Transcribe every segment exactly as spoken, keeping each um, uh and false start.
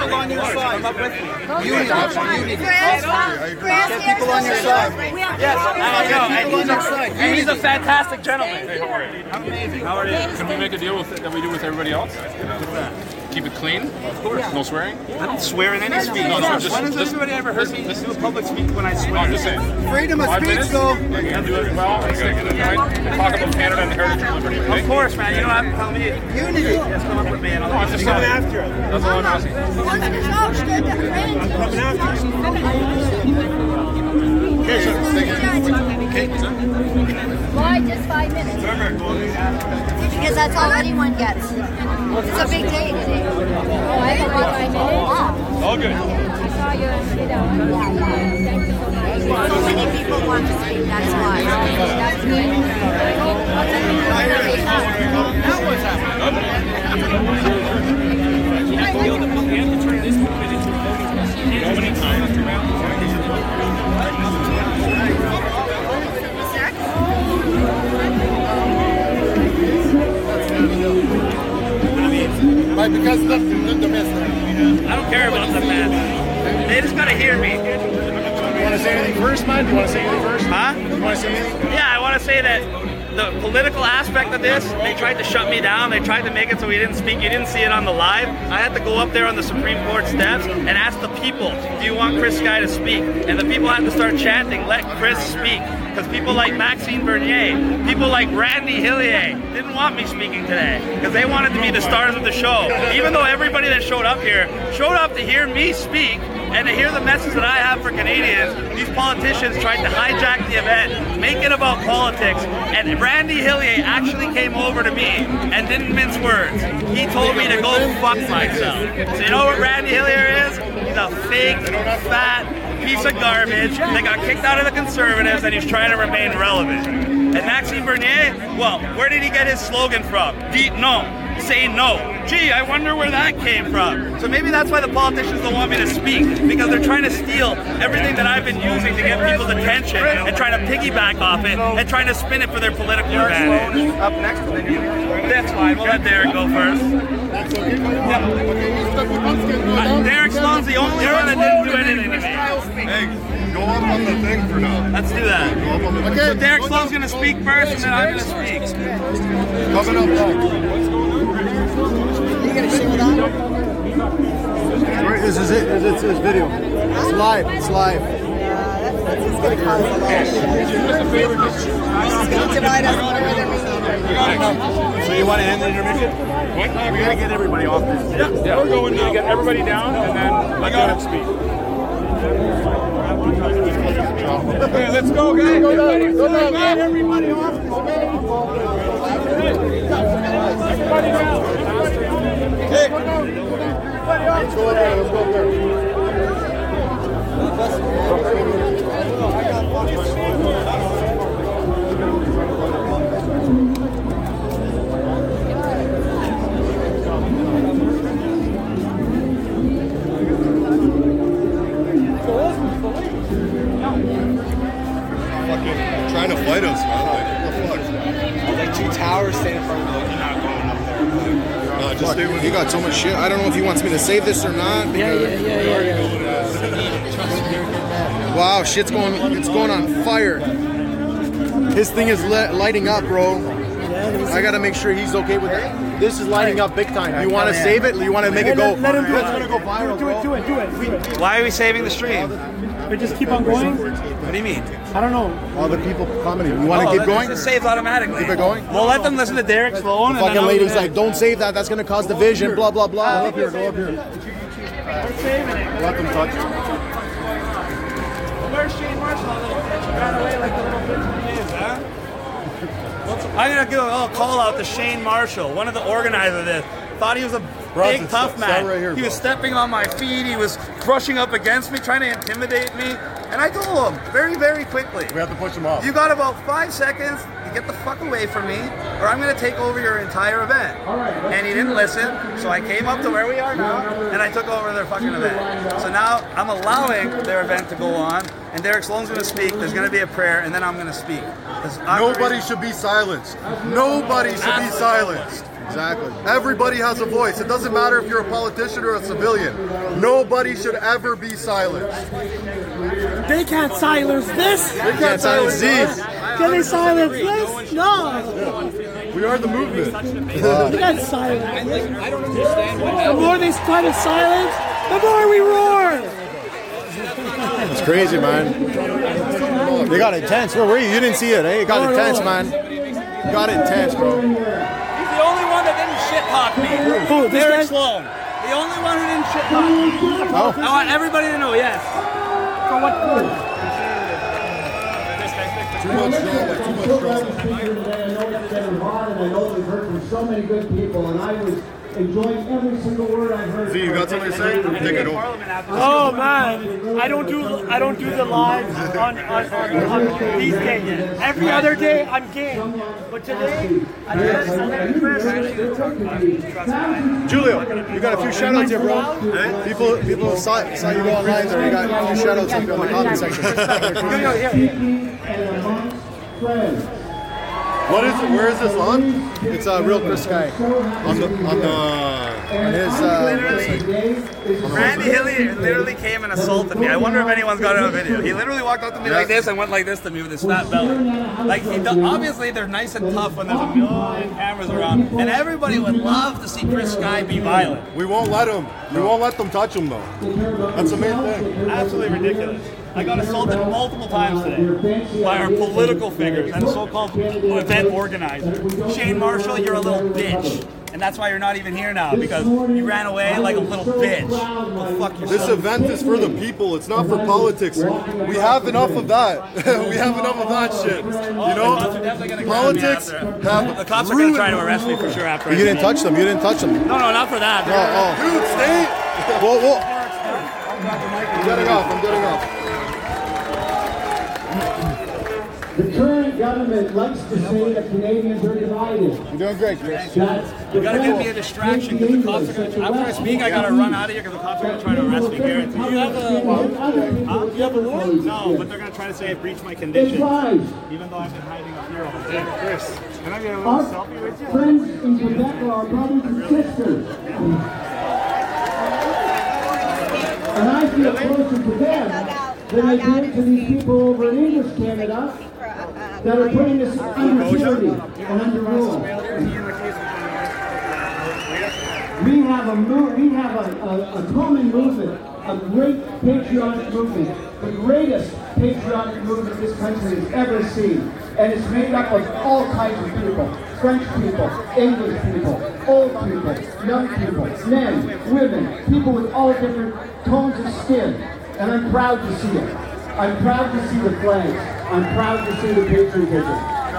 people on your side. Come up with me. Unity. Get people on your side. Yes, I know. And he's, a, and he's a fantastic gentleman. Hey, how are you? I'm amazing. How are you? Can we make a deal with that we do with everybody else? Keep it clean? Of course. No swearing? I don't swear in any speech. No, no, just, when has just, anybody ever heard me do a public speech when I no, swear? I'm just saying. Freedom of Five speech, minutes, though. and do it well, and stick to the point, and talk about Canada and the heritage and liberty, okay? Of course, man. You don't have to tell me. Unity. Just come up with me and I'll No, I'm just coming after him. That's all I'm asking. Coming after Why just five minutes? Because that's all anyone gets. It's a big day today. Oh, I have a lot of minutes. All good. I saw your video. Thank you so much. So many people want to speak, that's why. That's good. Right, because the, the, the mess. I don't care about the man. They just gotta hear me. You want to say anything first, man? Do you want to say anything first? Huh? You want to say anything? Yeah, I want to say that the political aspect of this, they tried to shut me down. They tried to make it so we didn't speak. You didn't see it on the live. I had to go up there on the Supreme Court steps and ask the people, do you want Chris Sky to speak? And the people had to start chanting, let Chris speak. Because people like Maxime Bernier, people like Randy Hillier didn't want me speaking today because they wanted to be the stars of the show. Even though everybody that showed up here showed up to hear me speak and to hear the message that I have for Canadians, these politicians tried to hijack the event, make it about politics, and Randy Hillier actually came over to me and didn't mince words. He told me to go fuck myself. So you know what Randy Hillier is? He's a fake, fat piece of garbage that got kicked out of the Conservatives and he's trying to remain relevant. And Maxime Bernier, well, where did he get his slogan from? Dites non, say no. Gee, I wonder where that came from. So maybe that's why the politicians don't want me to speak, because they're trying to steal everything that I've been using to get people's attention and trying to piggyback off it and trying to spin it for their political advantage. Up next to the That's fine, we'll let Derek go first. Uh, Derek Sloan's the only one that didn't do anything to me. Hey, go up on the thing for now. Let's do that. Go up on the So Derek Sloan's going to speak first, and then I'm going to speak. Coming up next. You gonna sing it on? This is it. It's this video. It's live. It's live. This is going to cause a lot of shit. This is going to divide us more than we need. So you want to end the intermission? What? We're going to get everybody off this. Yeah, yeah. We're going now. Get everybody down, and then let them speak. Okay, let's go, guys. Go down. Go down. Get everybody off. Everybody down. Hey. Let's go up there. Let's go up there. Fucking trying to fight us, man. Like, what the fuck? Like two towers standing in front of me. Like, you're not going up there. No, just stay with He got so much shit. I don't know if he wants me to save this or not. Yeah, yeah, yeah, yeah, yeah. Wow, shit's going. It's going on fire. His thing is li- lighting up, bro. I gotta make sure he's okay with it. This is lighting up big time. You want to save it? You want to make it go? Let him do it. It's gonna go viral, Do it, do bro. it, do it, do it. Why are we saving the stream? But just keep on going. What do you mean? I don't know. All the people commenting. You want to Oh, keep that- going? This saves automatically. Keep it going? We'll let them listen to Derek Sloan. and then Fucking I'll- lady's like, don't save that. That's gonna cause division. Blah blah blah. Go up here. Go up here. We're saving it. Let them touch it. Where's Shane Marshall? That little bitch? He ran away like the little bitch he is, huh? I'm gonna give a little call out to Shane Marshall, one of the organizers of this. Thought he was a Bronson, big tough stop- man. stop right here, he was bro. stepping on my feet. He was brushing up against me, trying to intimidate me. And I told him very, very quickly, We have to push him off. you got about five seconds to get the fuck away from me, or I'm going to take over your entire event. And he didn't listen, so I came up to where we are now, and I took over their fucking event. So now I'm allowing their event to go on, and Derek Sloan's going to speak. There's going to be a prayer, and then I'm going to speak. 'Cause I'm Nobody should be silenced. Nobody should be silenced. Exactly. Everybody has a voice. It doesn't matter if you're a politician or a civilian. Nobody should ever be silenced. They can't silence this. They can't silence these. Can they silence this? No. We are the movement. They can't silence. I don't understand what the more they try to silence, the more we roar. It's crazy, man. They got intense. Where were you? You didn't see it, eh? It got intense, man. It got intense, bro. He's the only one that didn't shit talk me. Who? This Derek guy? Sloan. The only one who didn't shit talk me. Oh. I want everybody to know, yes. For what purpose? Too much drama, too much drama. I know it's getting hot, and I know we've heard from so many good people, and I was enjoying every single word I heard. Z, you got something to say? Take it over. Oh man, I don't do I don't do the lives on, on, on, on these days. Every other day I'm game, but today I just Julio, you got a few shout-outs here, bro. People, people saw, saw you go online there. You got a few shout-outs in the comment section. What is it? Where is this on? It's a uh, real Chris Guy on the on the on his. Uh, Randy Hillier literally came and assaulted me. I wonder if anyone's got it on video. He literally walked up to me like this and went like this to me with his fat belly. Like he does, obviously they're nice and tough when there's a million cameras around, and everybody would love to see Chris Sky be violent. We won't let him. We won't let them touch him though. That's the main thing. Absolutely ridiculous. I got assaulted multiple times today by our political figures and so-called event organizers. Shane Marshall, you're a little bitch. And that's why you're not even here now, because you ran away like a little bitch. Go fuck yourself. This event is for the people. It's not for politics. We have enough of that. We have enough of that shit. You know? Politics have The cops are going to try to arrest me for sure after. You didn't touch them. You didn't touch them. No, no, not for that. Oh, oh. Dude, stay. Whoa, whoa. I'm getting off. I'm getting off. The current government likes to say that Canadians are divided. You're doing great, Chris. You gotta give me a distraction because the cops are gonna. After I speak, I gotta run out of here because the cops are gonna try to arrest me. Guarantee. Do you have a? Huh? Do you have a warrant? No, but they're gonna try to say I breached my conditions, even though I've been hiding up here all day. Hey, Chris, can I get a little Our selfie with you? friends in Quebec are our brothers and sisters. And I feel closer to them than I do to these people over in English Canada that are putting us under tyranny and under rule. We have a mo- we have a, a, a common movement, a great patriotic movement, the greatest patriotic movement this country has ever seen. And it's made up of all kinds of people. French people, English people, old people, young people, men, women, people with all different tones of skin. And I'm proud to see it. I'm proud to see the flags. I'm proud to see the patriotism.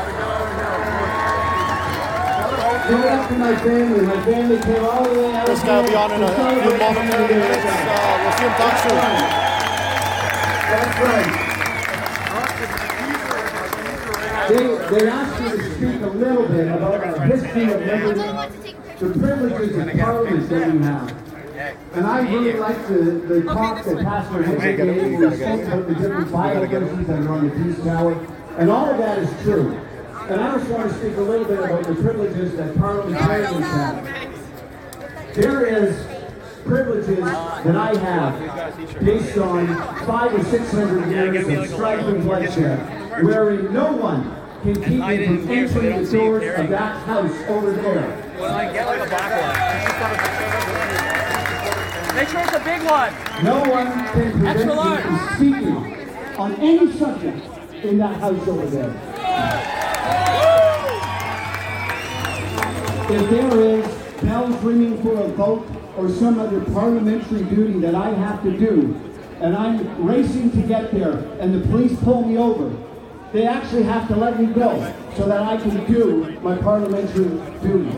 Give it up to my family. My family came all the way out. This guy will be on in a few momentary minutes. Uh, we'll see him talk soon. That's right. They, they asked me to speak a little bit about our history of liberty, the privileges of parliament that we have. And I really like the, the talk that Pastor Henry gave when he spoke about the different Bible verses that are on the Peace Tower. And all of that is true. And I just want to speak a little bit about the privileges that parliamentarians have. There is privileges that I have based on five or six hundred years of strife and bloodshed, wherein no one can keep me from entering the doors of that house over there. Well, I get like a black one. Make sure it's a big one. No one can prevent me from speaking on any subject in that house over there. If there is bells ringing for a vote or some other parliamentary duty that I have to do, and I'm racing to get there, and the police pull me over, they actually have to let me go so that I can do my parliamentary duties.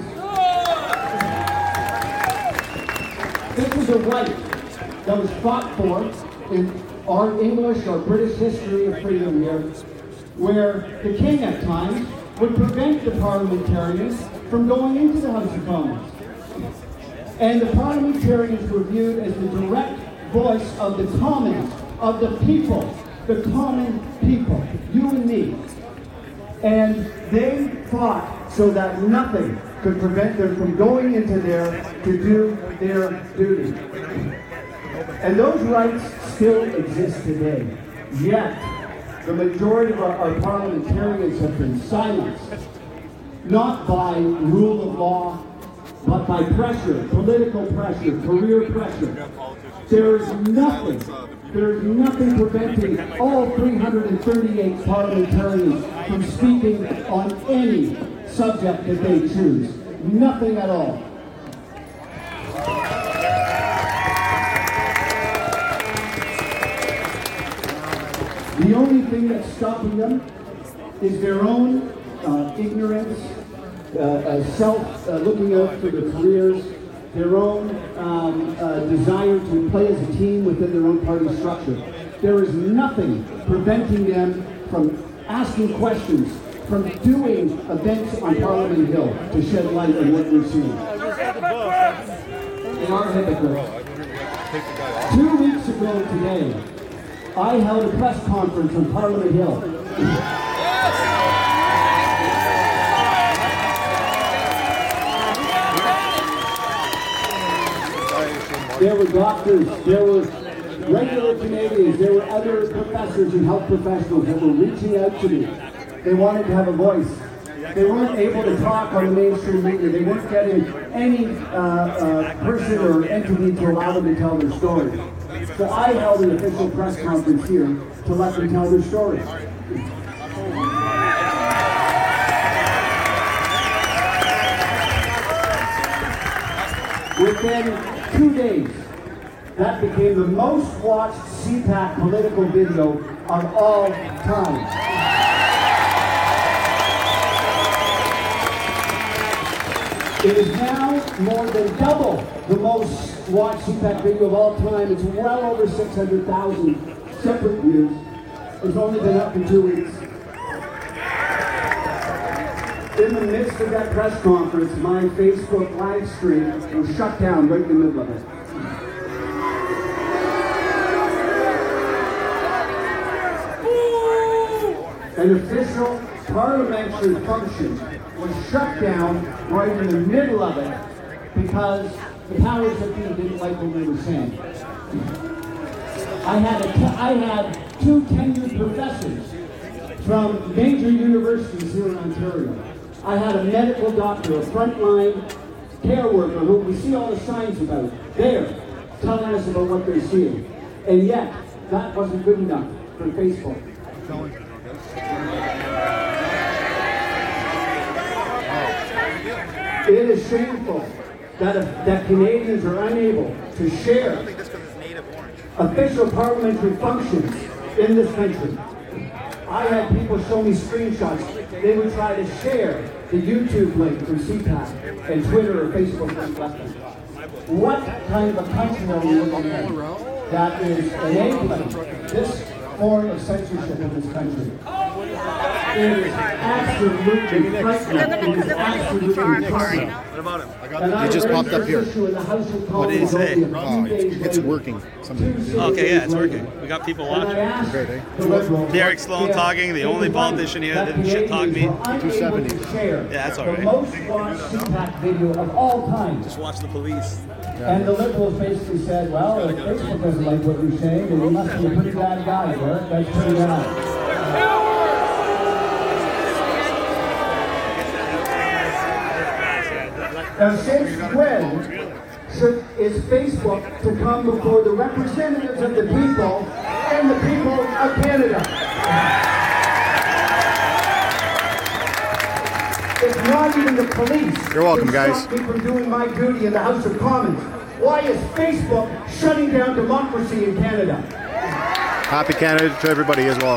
This is a right that was fought for in our English or British history of freedom here, where the king at times would prevent the parliamentarians from going into the House of Commons. And the parliamentarians were viewed as the direct voice of the commons, of the people, the common people, you and me. And they fought so that nothing could prevent them from going into there to do their duty. And those rights still exist today. Yet, the majority of our, our parliamentarians have been silenced, not by rule of law, but by pressure, political pressure, career pressure. There is nothing, there is nothing preventing all three hundred thirty-eight parliamentarians from speaking on any subject that they choose. Nothing at all. The only thing that's stopping them is their own uh, ignorance, uh, uh, self uh, looking out for their careers, their own um, uh, desire to play as a team within their own party structure. There is nothing preventing them from asking questions, from doing events on Parliament Hill to shed light on what we're seeing. They are hypocrites. Two weeks ago today, I held a press conference on Parliament Hill. There were doctors, there were regular Canadians, there were other professors and health professionals that were reaching out to me. They wanted to have a voice. They weren't able to talk on the mainstream media. They weren't getting any uh, uh, person or entity to allow them to tell their story. So I held an official press conference here to let them tell their story. Within two days, that became the most watched C PAC political video of all time. It is now more than double the most watched C PAC video of all time. It's well over six hundred thousand separate views. It's only been up in two weeks. In the midst of that press conference, my Facebook live stream was shut down right in the middle of it. An official parliamentary function was shut down right in the middle of it because the powers that be didn't like what we were saying. I had, a I had two tenured professors from major universities here in Ontario. I had a medical doctor, a frontline care worker who we see all the signs about, there, telling us about what they're seeing. And yet, that wasn't good enough for Facebook. It is shameful that, uh, that Canadians are unable to share official parliamentary functions in this country. I had people show me screenshots. They would try to share the YouTube link from C PAC and Twitter or Facebook link left them. What kind of a country are we looking at that is enabling this form of censorship in this country? It is absolutely frightening. It is absolutely frightening. What about him? He just popped up here. What did he say? Oh, it's working. Okay, yeah, it's working. We got people watching. Great, eh? Derek Sloan talking, the only politician here that didn't shit talk me. two seventy. Yeah, that's all The right. most watched C PAC video of all time. Just watch the police. And the Liberals basically said, well, if Facebook doesn't like what you're saying, then you must be a pretty bad guy, Derek. That's pretty bad. Now, since when should, is Facebook to come before the representatives of the people and the people of Canada? It's not even the police. You're welcome, that guys. stop me from doing my duty in the House of Commons. Why is Facebook shutting down democracy in Canada? Happy Canada to everybody as well.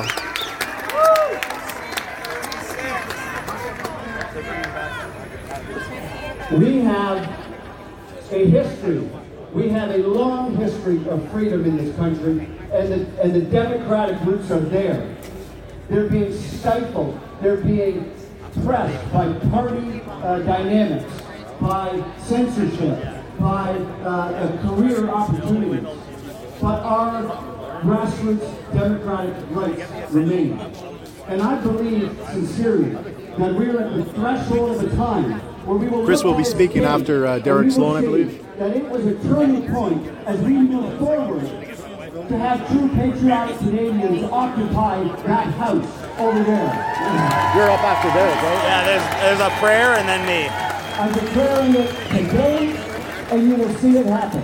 We have a history, we have a long history of freedom in this country, and the, and the democratic roots are there. They're being stifled, they're being pressed by party uh, dynamics, by censorship, by uh, uh, career opportunities. But our grassroots democratic rights remain. And I believe sincerely that we're at the threshold of a time where we will Chris will look be at speaking it after, uh, and Derek we will Sloan, I see believe. That it was a turning point as we move forward to have true patriotic Canadians occupy that house over there. You're up after Derek, right? Yeah, there's there's a prayer and then me. I'm declaring it today, and you will see it happen.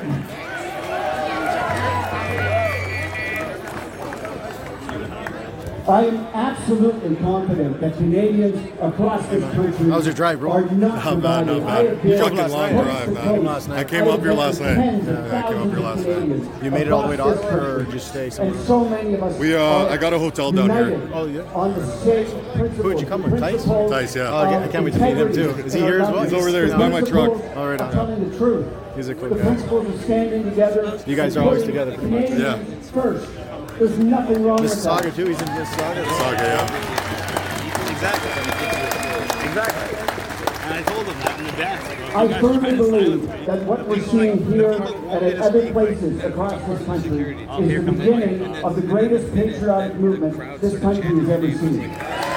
I am absolutely confident that Canadians across this country How's your drive, bro? are not Not bad, not divided. I bad. have been Fucking long coast drive, to man. coast. Last night. I came up here last night. Tens of Yeah, I came up thousands here of last night. Canadians You made it all the way to across this Ottawa, or country. just stay And somewhere? so many of us We, uh, are I got a hotel down here. united Oh, yeah? on the same principles. Who'd you come with, Tice? principles Tice, yeah. Oh, I can't- I can't wait to meet him, too. Is he here as well? He's over there. He's by my truck. All right, I'm on. telling the truth. He's a cool The guy. principles of standing together. You guys are always together, pretty much. Canadians Yeah. First. There's nothing wrong with that. Mississauga, too. He's in Mississauga. Saga, yeah. Exactly. Exactly. And I told him that in advance. I firmly believe that what we're seeing here and at other places across this country is the beginning of the greatest patriotic movement this country has ever seen.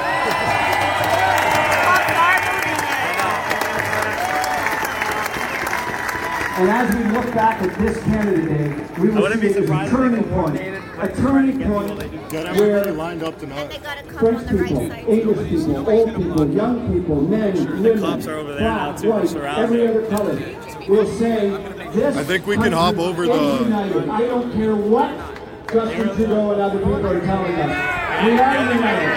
And as we look back at this Canada Day, we will see it as a turning point, a turning point Got everybody where lined up tonight. French people, English people, old people, young people, men, women, cops are over there now, black, too, white, surrounded. every other color, will say this I think we can hop country over is the- united. I don't care what Justin Trudeau and other people are telling us. We are united.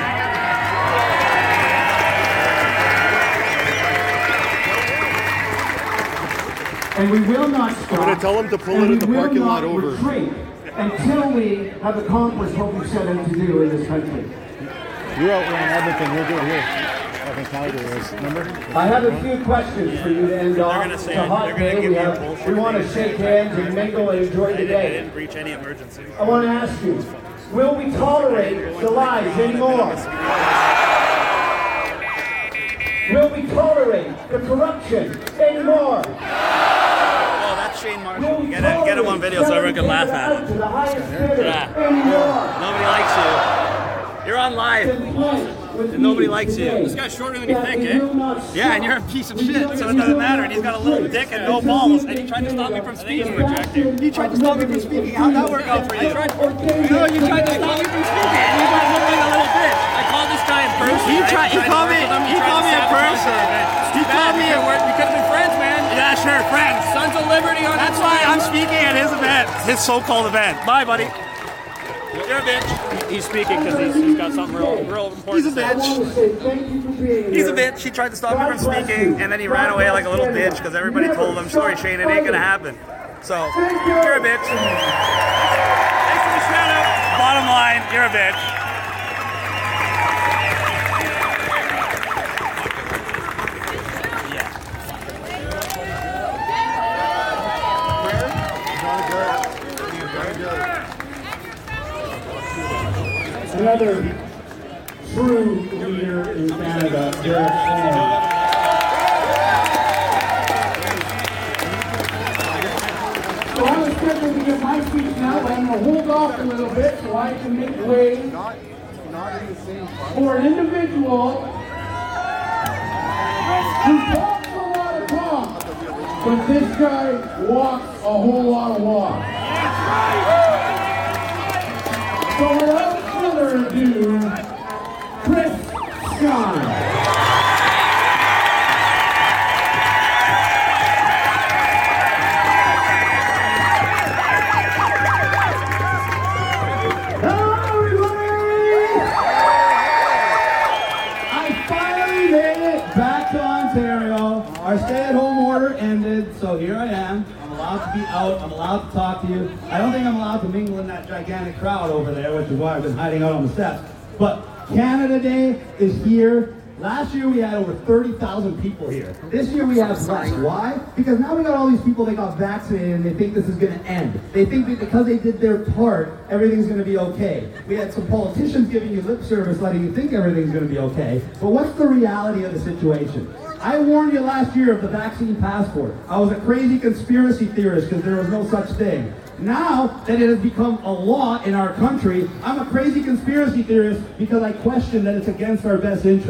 And we will not stop. I'm gonna tell him to pull and it in the we will parking lot not over. retreat until we have accomplished what we set out to do in this country. You're out around Edmonton. We'll do it here. Up in Calgary, is. Remember? I have a few questions for you to end off. gonna say- It's a hot they're gonna day. give We, me a have, bullshit we want to thing. shake hands and mingle and enjoy I the didn't, I day. didn't breach any emergency. I want to ask you, will we tolerate the lies anymore? Will we tolerate the corruption anymore? Oh, that's Shane Marshall. Get, it, get him on video so everyone can laugh at him. To the highest bidder Yeah. anymore. Nobody likes you. You're on live. And nobody likes you. This guy's shorter than you think, eh? Yeah, and you're a piece of shit, so it doesn't matter. And he's got a little dick and no balls, and he tried to stop me from speaking. You tried to stop me from speaking. How'd that work out for you? No, you tried to stop me from speaking. You guys look like a little bitch. I called this guy in person. He tried. He called me. He called me in person. He called me. We could have been friends, man. Yeah, sure, friends. Sons of Liberty on. That's why I'm speaking at his event, his so-called event. Bye, buddy. You're a bitch. He's speaking because he's, he's got something real, real important. He's a bitch. He's a bitch. He tried to stop me from speaking, and then he ran away like a little bitch because everybody told him, sorry, Shane, it ain't gonna happen. So, you're a bitch. Thanks for the shout out. Bottom line, you're a bitch. Another true leader in Canada, Derek Sloan. So I was scheduled to give my speech now, but I'm going to hold off a little bit so I can make way for an individual who talks a lot of talk, but this guy walks a whole lot of walk. So without further ado, Chris Sky. Hello, everybody! I finally made it back to Ontario. Our stay-at-home order ended, so here I am. I'm allowed to be out. I'm allowed to talk to you. I don't think I'm allowed to mingle in that gigantic crowd over there, which is why I've been hiding out on the steps. But Canada Day is here. Last year we had over thirty thousand people here. This year we have less. Why? Because now we got all these people that got vaccinated and they think this is going to end. They think that because they did their part, everything's going to be okay. We had some politicians giving you lip service, letting you think everything's going to be okay. But what's the reality of the situation? I warned you last year of the vaccine passport. I was a crazy conspiracy theorist because there was no such thing. Now that it has become a law in our country, I'm a crazy conspiracy theorist because I question that it's against our best interests.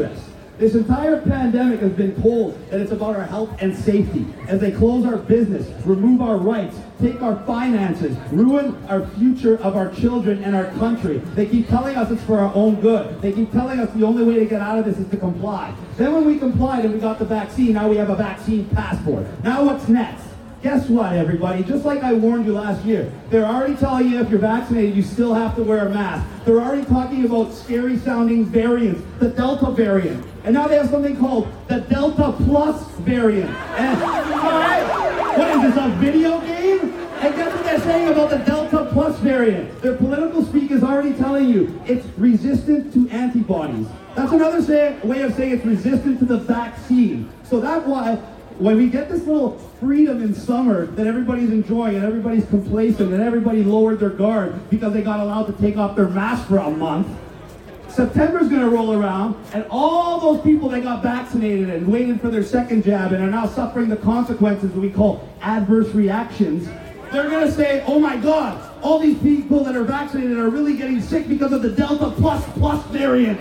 This entire pandemic has been told that it's about our health and safety. As they close our business, remove our rights, take our finances, ruin our future of our children and our country. They keep telling us it's for our own good. They keep telling us the only way to get out of this is to comply. Then when we complied and we got the vaccine, now we have a vaccine passport. Now what's next? Guess what, everybody? Just like I warned you last year, they're already telling you if you're vaccinated, you still have to wear a mask. They're already talking about scary sounding variants, the Delta variant. And now they have something called the Delta Plus variant. And, all right, what is this, a video game? And guess what they're saying about the Delta Plus variant? Their political speak is already telling you it's resistant to antibodies. That's another say, way of saying it's resistant to the vaccine. So that's why when we get this little freedom in summer that everybody's enjoying and everybody's complacent and everybody lowered their guard because they got allowed to take off their mask for a month, September's going to roll around and all those people that got vaccinated and waited for their second jab and are now suffering the consequences that we call adverse reactions, they're going to say, oh my God, all these people that are vaccinated are really getting sick because of the Delta Plus Plus variant.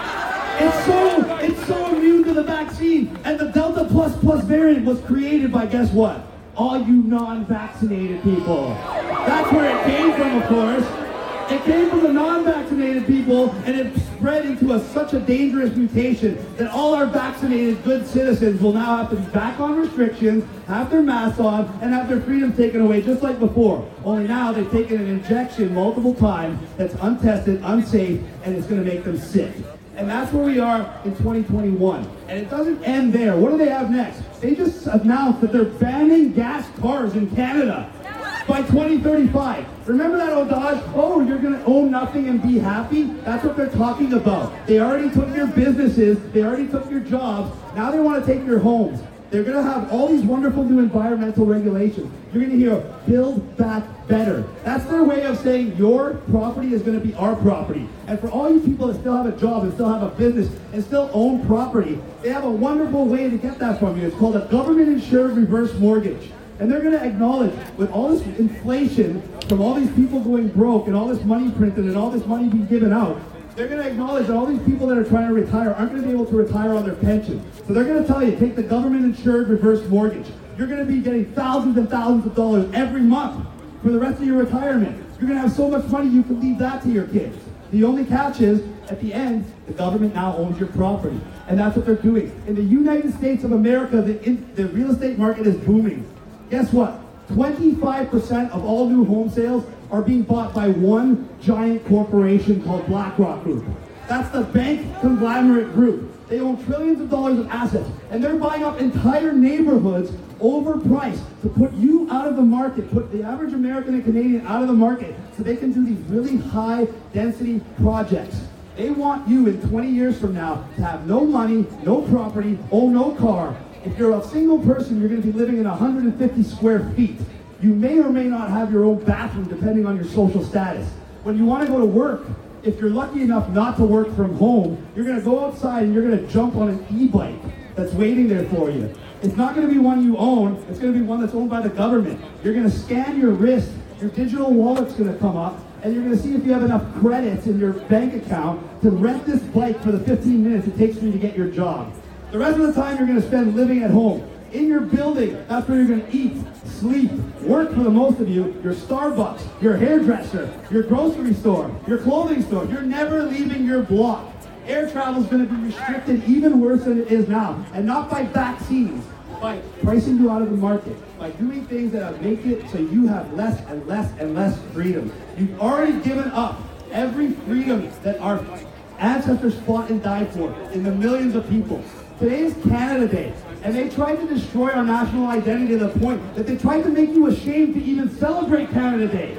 It's so, it's so immune to the vaccine. And the Delta Plus Plus variant was created by, guess what? All you non-vaccinated people. That's where it came from, of course. It came from the non-vaccinated people, and it spread into a, such a dangerous mutation that all our vaccinated good citizens will now have to be back on restrictions, have their masks on, and have their freedom taken away just like before. Only now they've taken an injection multiple times that's untested, unsafe, and it's going to make them sick. And that's where we are in twenty twenty-one. And it doesn't end there. What do they have next? They just announced that they're banning gas cars in Canada by twenty thirty-five. Remember that old Dodge? Oh, you're going to own nothing and be happy? That's what they're talking about. They already took your businesses. They already took your jobs. Now they want to take your homes. They're going to have all these wonderful new environmental regulations. You're going to hear build back better. That's their way of saying your property is going to be our property. And for all you people that still have a job and still have a business and still own property, they have a wonderful way to get that from you. It's called a government-insured reverse mortgage. And they're going to acknowledge, with all this inflation from all these people going broke and all this money printed and all this money being given out, they're going to acknowledge that all these people that are trying to retire aren't going to be able to retire on their pension. So they're going to tell you, take the government-insured reverse mortgage. You're going to be getting thousands and thousands of dollars every month for the rest of your retirement. You're going to have so much money you can leave that to your kids. The only catch is, at the end, the government now owns your property. And that's what they're doing. In the United States of America, the, in, the real estate market is booming. Guess what? twenty-five percent of all new home sales are being bought by one giant corporation called BlackRock Group. That's the bank conglomerate group. They own trillions of dollars of assets, and they're buying up entire neighborhoods overpriced to put you out of the market, put the average American and Canadian out of the market so they can do these really high density projects. They want you in twenty years from now to have no money, no property, own no car. If you're a single person, you're going to be living in one hundred fifty square feet. You may or may not have your own bathroom depending on your social status. When you want to go to work, if you're lucky enough not to work from home, you're going to go outside and you're going to jump on an e-bike that's waiting there for you. It's not going to be one you own, it's going to be one that's owned by the government. You're going to scan your wrist, your digital wallet's going to come up, and you're going to see if you have enough credits in your bank account to rent this bike for the fifteen minutes it takes for you to get your job. The rest of the time you're going to spend living at home. In your building, that's where you're going to eat, sleep, work for the most of you, your Starbucks, your hairdresser, your grocery store, your clothing store. You're never leaving your block. Air travel is going to be restricted even worse than it is now. And not by vaccines, by pricing you out of the market, by doing things that make it so you have less and less and less freedom. You've already given up every freedom that our ancestors fought and died for in the millions of people. Today is Canada Day, and they tried to destroy our national identity to the point that they tried to make you ashamed to even celebrate Canada Day.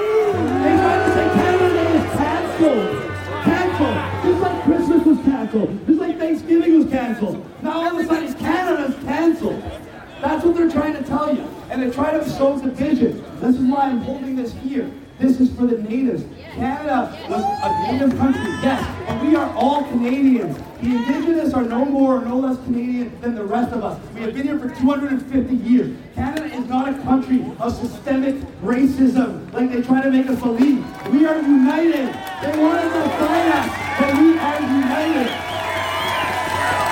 They tried to say Canada Day is canceled. Canceled. Just like Christmas was canceled. Just like Thanksgiving was canceled. Now all of a sudden Canada's canceled. That's what they're trying to tell you. And they try to sow division. This is why I'm holding this here. This is for the natives. Canada was a native country, yes, and we are all Canadians. The indigenous are no more or no less Canadian than the rest of us. We have been here for two hundred fifty years. Canada is not a country of systemic racism like they try to make us believe. We are united. They wanted to fight us, but we are united.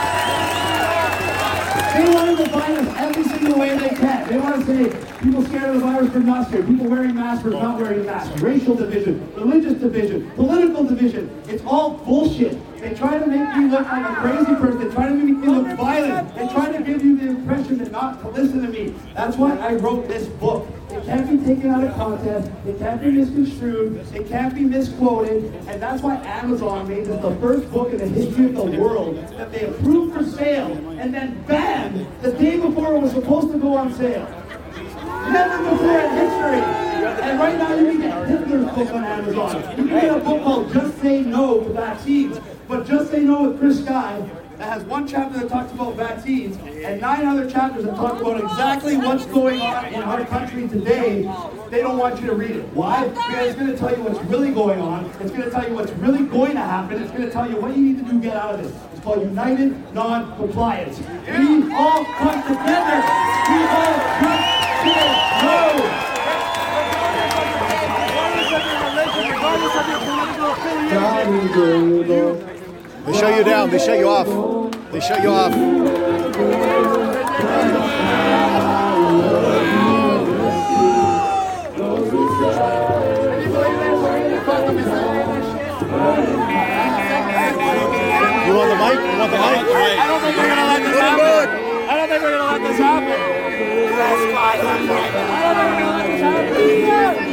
They want to define us every single way they can. They want to say people scared of the virus are not scared. People wearing masks are not wearing masks. Racial division, religious division, political division. It's all bullshit. They try to make me look like a crazy person. They try to make me look violent. They try to give you the impression that not to listen to me. That's why I wrote this book. It can't be taken out of context. It can't be misconstrued. It can't be misquoted. And that's why Amazon made this the first book in the history of the world that they approved for sale and then banned the day before it was supposed to go on sale. Never before in history. And right now you can get Hitler's book on Amazon. You can get a book called Just Say No to Vaccines. But Just Say No with Chris Sky that has one chapter that talks about vaccines and nine other chapters that talk about exactly what's going on in our country today. They don't want you to read it. Why? Because it's going to tell you what's really going on. It's going to tell you what's really going to happen. It's going to tell you what you need to do to get out of this. It's called United Non-Compliance. We all come together. We all just say no. They shut you down. They shut you off. They shut you off. You want the mic? You want the mic? I don't think we're gonna let this happen. I don't think we're gonna let this happen. I don't think we're gonna let this happen.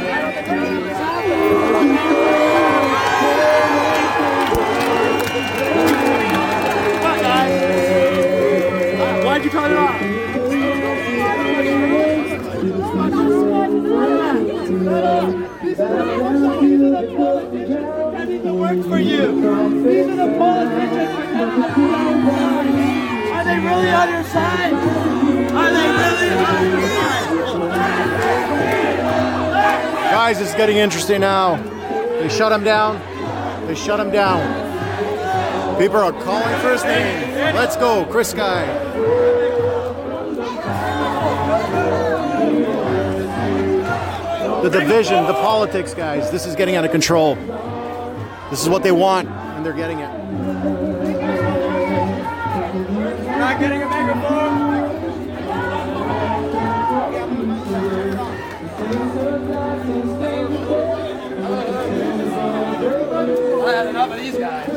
Why'd you cut it off? These are the work for you. These are the politicians. Are they really on your side? Are they really on your side? Guys, it's getting interesting now. They shut him down. They shut him down. People are calling for his name. Let's go, Chris Sky. The division, the politics, guys. This is getting out of control. This is what they want, and they're getting it. We're not getting a megaphone. I had enough of these guys.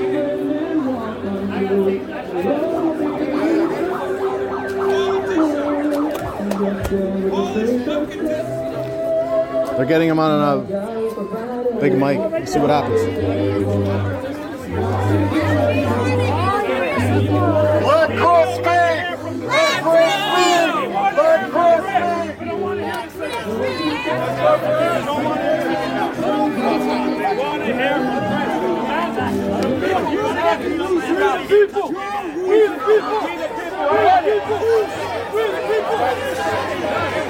They're getting him on a big mic. Let's see what happens. Let Chris speak! Let Chris speak! Let Chris speak! We don't want to hear Chris speak! We don't want to hear Chris speak! We want to hear Chris speak! People! We the people! We the people! We the people! We the people!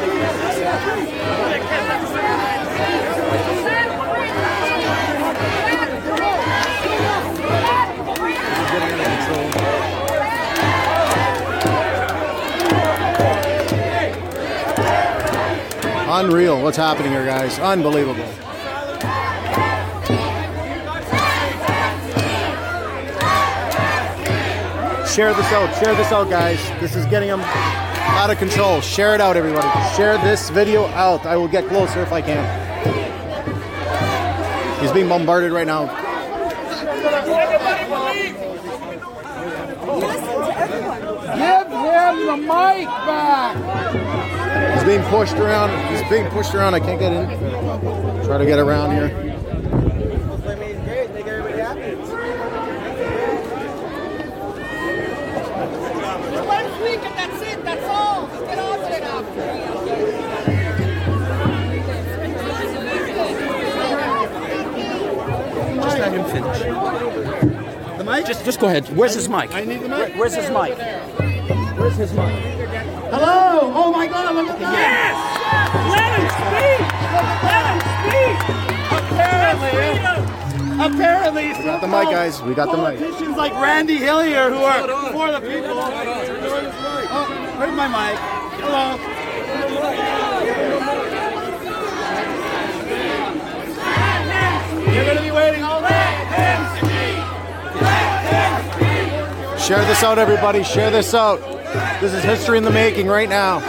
Unreal. What's happening here, guys? Unbelievable. Share this out. Share this out, guys. This is getting them out of control. Share it out, everybody. Share this video out. I will get closer if I can. He's being bombarded right now. Give him the mic back! He's being pushed around. He's being pushed around. I can't get in. Try to get around here. One week and that's it, that's all. Get over it after. Just let him finish. The mic? Just, just go ahead. Where's his mic? I need the mic. Where's his mic? Where's his mic? Hello! Oh my God! Look at that! Yes! Let him speak! Let him speak! Apparently, apparently, We got the mic, guys. We got the mic. politicians like Randy Hillier who are for the people. Oh, where's my mic? Hello. You're gonna be waiting all day. Share this out, everybody. Share this out. This is history in the making right now.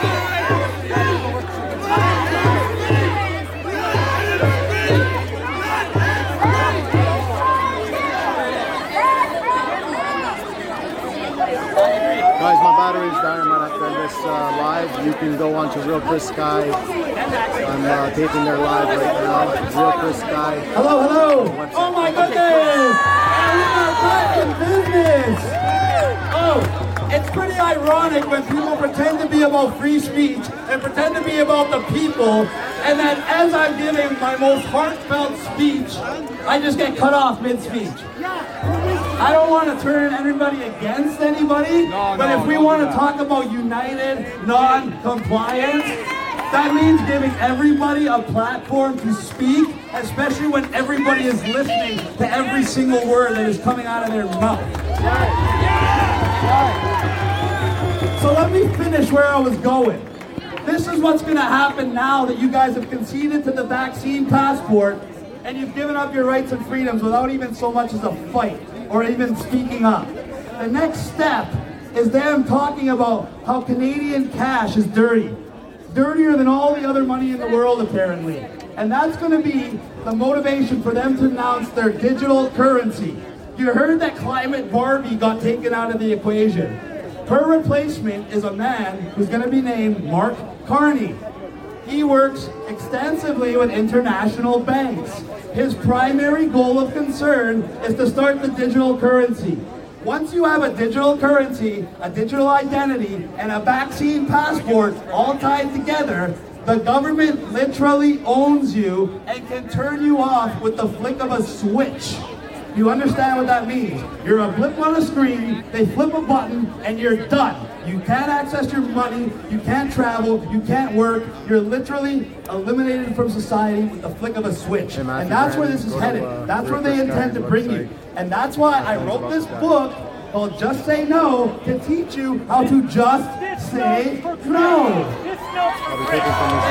Guys, my battery's dying right after this uh, live. You can go on to Real Chris Sky. I'm uh, taping their live right now. Real Chris Sky. Hello, hello. Oh my goodness. And we are back in business. Oh, it's pretty ironic when people pretend to be about free speech and pretend to be about the people, and then as I'm giving my most heartfelt speech, I just get cut off mid-speech. I don't want to turn everybody against anybody, no, but no, if we no, want to talk about united non-compliance, that means giving everybody a platform to speak, especially when everybody is listening to every single word that is coming out of their mouth. So let me finish where I was going. This is what's going to happen now that you guys have conceded to the vaccine passport and you've given up your rights and freedoms without even so much as a fight or even speaking up. The next step is them talking about how Canadian cash is dirty. Dirtier than all the other money in the world, apparently. And that's going to be the motivation for them to announce their digital currency. You heard that Climate Barbie got taken out of the equation. Her replacement is a man who's going to be named Mark Carney. He works extensively with international banks. His primary goal of concern is to start the digital currency. Once you have a digital currency, a digital identity, and a vaccine passport all tied together, the government literally owns you and can turn you off with the flick of a switch. You understand what that means? You're a blip on a screen, they flip a button, and you're done. You can't access your money, you can't travel, you can't work. You're literally eliminated from society with the flick of a switch. And that's where this is headed. That's where they intend to bring you. And that's why I wrote this book called Just Say No, to teach you how to just say no. I'll be taking from this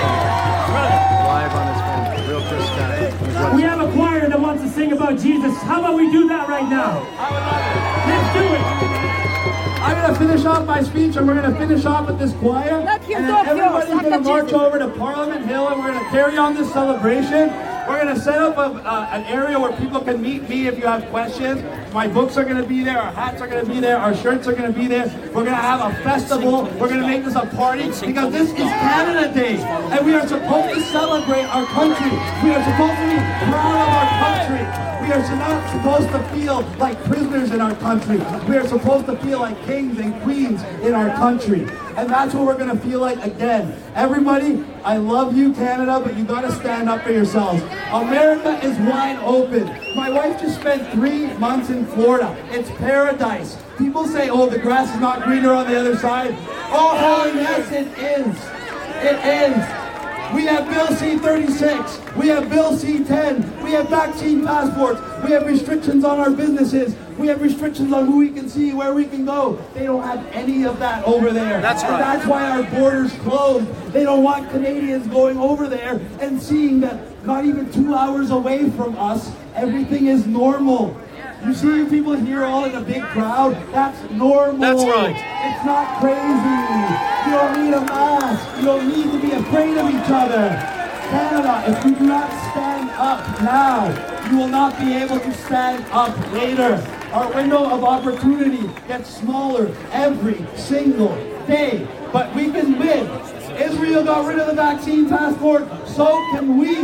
live on his phone. Real Chris Sky. We have a choir that wants to sing about Jesus. How about we do that right now? Let's do it. I'm going to finish off my speech, and we're going to finish off with this choir. And then everybody's going to march over to Parliament Hill, and we're going to carry on this celebration. We're going to set up a, uh, an area where people can meet me if you have questions. My books are going to be there, our hats are going to be there, our shirts are going to be there. We're going to have a festival. We're going to make this a party because this is Canada Day, and we are supposed to celebrate our country. We are supposed to be proud of our country. We are not supposed to feel like prisoners in our country. We are supposed to feel like kings and queens in our country. And that's what we're going to feel like again. Everybody, I love you, Canada, but you got to stand up for yourselves. America is wide open. My wife just spent three months in Florida. It's paradise. People say, oh, the grass is not greener on the other side. Oh, hell yes, it is. It is. We have Bill C thirty-six, we have Bill C ten, we have vaccine passports, we have restrictions on our businesses, we have restrictions on who we can see, where we can go. They don't have any of that over there. That's right. And that's why our borders closed. They don't want Canadians going over there and seeing that not even two hours away from us, everything is normal. You see people here all in a big crowd? That's normal. That's right. It's not crazy. You don't need a mask. You don't need to be afraid of each other. Canada, if you do not stand up now, you will not be able to stand up later. Our window of opportunity gets smaller every single day, but we can win. Israel got rid of the vaccine passport, so can we.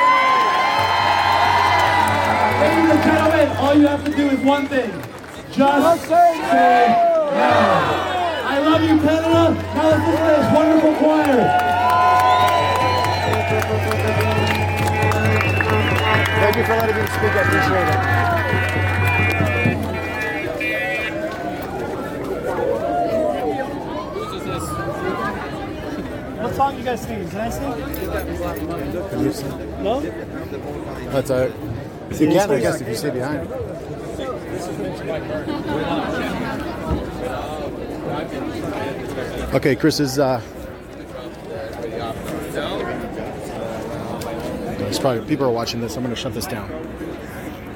Ladies and gentlemen, all you have to do is one thing. Just say no. I love you, Canada. Now let's listen to this wonderful choir. Thank you for letting me speak. I appreciate it. What song you guys sing? Can I sing? Can you sing? No? That's all right. You can, I guess, if you stay behind. Okay, Chris is. Uh, it's probably people are watching this. I'm going to shut this down,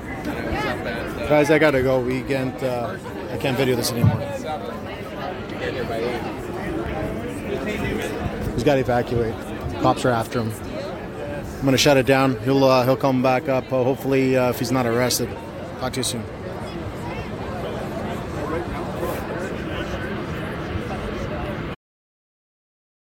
guys. I gotta go. We can't. Uh, I can't video this anymore. here by eight. He's got to evacuate. Cops are after him. I'm gonna shut it down. He'll uh, he'll come back up. Uh, hopefully, uh, if he's not arrested. Talk to you soon.